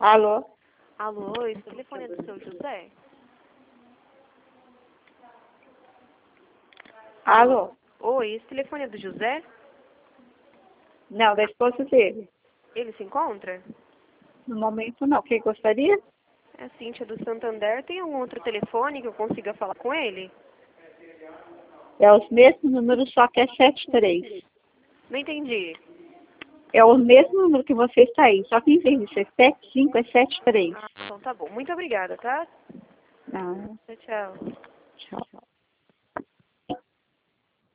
Alô? Alô, esse telefone é do seu José? Alô? Oi, esse telefone é do José? Não, da esposa dele. Ele se encontra? No momento não. Quem gostaria? É a Cíntia do Santander. Tem algum outro telefone que eu consiga falar com ele? É os mesmos números, só que é 73. Não entendi. É o mesmo número que você está aí, só que em vez de ser 75 é 73. Então tá bom. Muito obrigada, tá? Ah, Tchau, tchau. tchau.